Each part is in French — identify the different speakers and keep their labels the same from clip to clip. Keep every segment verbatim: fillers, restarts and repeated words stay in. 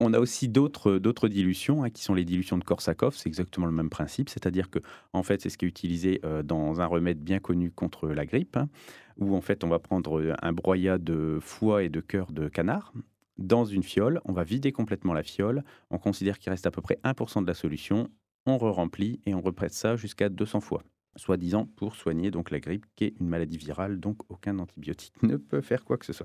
Speaker 1: On a aussi d'autres, d'autres dilutions, hein, qui sont les dilutions de Korsakoff. C'est exactement le même principe, c'est-à-dire que, en fait, c'est ce qui est utilisé euh, dans un remède bien connu contre la grippe, hein, où en fait, on va prendre euh, un broyat de foie et de cœur de canard dans une fiole. On va vider complètement la fiole. On considère qu'il reste à peu près un pour cent de la solution. On re-remplit et on reprête ça jusqu'à deux cents fois, soi-disant pour soigner donc la grippe, qui est une maladie virale, donc aucun antibiotique ne peut faire quoi que ce soit.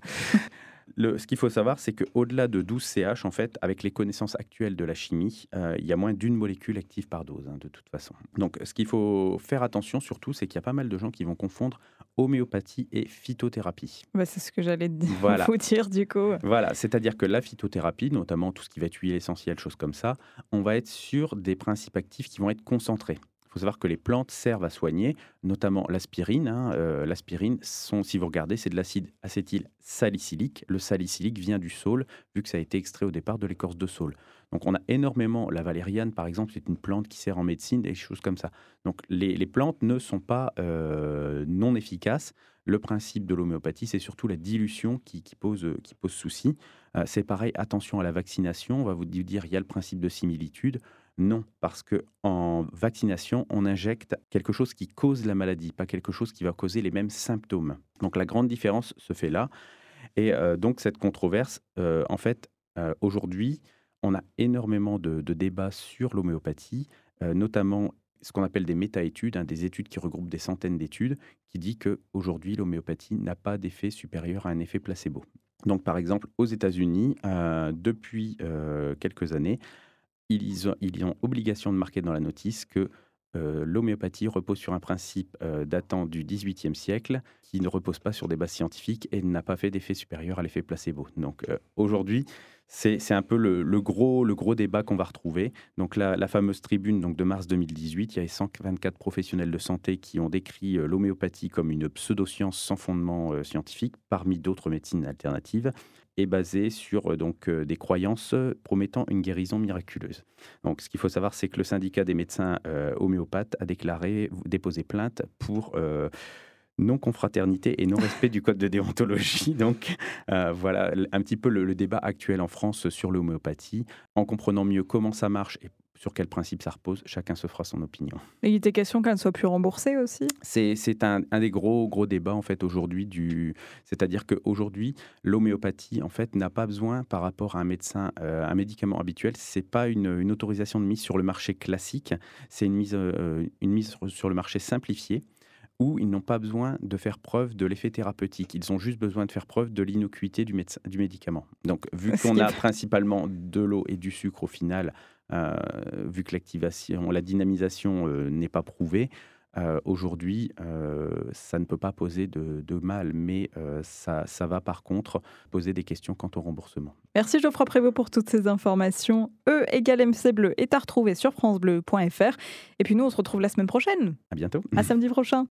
Speaker 1: Le, ce qu'il faut savoir, c'est qu'au-delà de douze C H, en fait, avec les connaissances actuelles de la chimie, euh, il y a moins d'une molécule active par dose, hein, de toute façon. Donc, ce qu'il faut faire attention surtout, c'est qu'il y a pas mal de gens qui vont confondre homéopathie et phytothérapie.
Speaker 2: Bah, c'est ce que j'allais te di-
Speaker 1: Voilà,
Speaker 2: vous dire du coup.
Speaker 1: voilà. C'est-à-dire que la phytothérapie, notamment tout ce qui va être huile essentielle, choses comme ça, on va être sur des principes actifs qui vont être concentrés. Il faut savoir que les plantes servent à soigner, notamment l'aspirine. hein. Euh, l'aspirine, sont, si vous regardez, c'est de l'acide acétylsalicylique. Le salicylique vient du saule, vu que ça a été extrait au départ de l'écorce de saule. Donc on a énormément, la valériane par exemple, c'est une plante qui sert en médecine, des choses comme ça. Donc les, les plantes ne sont pas euh, non efficaces. Le principe de l'homéopathie, c'est surtout la dilution qui, qui pose, qui pose souci. Euh, c'est pareil, attention à la vaccination. On va vous dire, il y a le principe de similitude. Non, parce que en vaccination, on injecte quelque chose qui cause la maladie, pas quelque chose qui va causer les mêmes symptômes. Donc la grande différence se fait là. Et euh, donc cette controverse, euh, en fait, euh, aujourd'hui, on a énormément de, de débats sur l'homéopathie, euh, notamment ce qu'on appelle des méta-études, hein, des études qui regroupent des centaines d'études, qui dit qu'aujourd'hui, l'homéopathie n'a pas d'effet supérieur à un effet placebo. Donc par exemple, aux États-Unis, euh, depuis euh, quelques années, ils ont, ils ont obligation de marquer dans la notice que euh, l'homéopathie repose sur un principe euh, datant du dix-huitième siècle qui ne repose pas sur des bases scientifiques et n'a pas fait d'effet supérieur à l'effet placebo. Donc euh, aujourd'hui, c'est, c'est un peu le, le gros, le gros débat qu'on va retrouver. Donc la, la fameuse tribune donc, de mars deux mille dix-huit, il y avait cent vingt-quatre professionnels de santé qui ont décrit euh, l'homéopathie comme une pseudoscience sans fondement euh, scientifique, parmi d'autres médecines alternatives, et basée sur euh, donc, euh, des croyances euh, promettant une guérison miraculeuse. Donc, ce qu'il faut savoir, c'est que le syndicat des médecins euh, homéopathes a déclaré déposer plainte pour euh, non-confraternité et non-respect du code de déontologie. Donc, euh, voilà un petit peu le, le débat actuel en France sur l'homéopathie. En comprenant mieux comment ça marche et sur quel principe ça repose, chacun se fera son opinion.
Speaker 2: Et il était question qu'elle ne soit plus remboursée aussi.
Speaker 1: C'est, c'est un, un des gros, gros débats en fait aujourd'hui. Du, c'est-à-dire qu'aujourd'hui, l'homéopathie en fait n'a pas besoin par rapport à un médecin, euh, un médicament habituel. C'est pas une, une autorisation de mise sur le marché classique. C'est une mise, euh, une mise sur, sur le marché simplifié, où ils n'ont pas besoin de faire preuve de l'effet thérapeutique. Ils ont juste besoin de faire preuve de l'innocuité du, médecin, du médicament. Donc, vu
Speaker 2: Ce
Speaker 1: qu'on
Speaker 2: qui
Speaker 1: a
Speaker 2: est-
Speaker 1: principalement de l'eau et du sucre au final, euh, vu que l'activation, la dynamisation euh, n'est pas prouvée, euh, aujourd'hui, euh, ça ne peut pas poser de, de mal, mais euh, ça, ça va par contre poser des questions quant au remboursement.
Speaker 2: Merci Geoffroy Prévost pour toutes ces informations. E égale M C bleu est à retrouver sur francebleu point F R. Et puis nous, on se retrouve la semaine prochaine.
Speaker 1: À bientôt.
Speaker 2: À samedi prochain.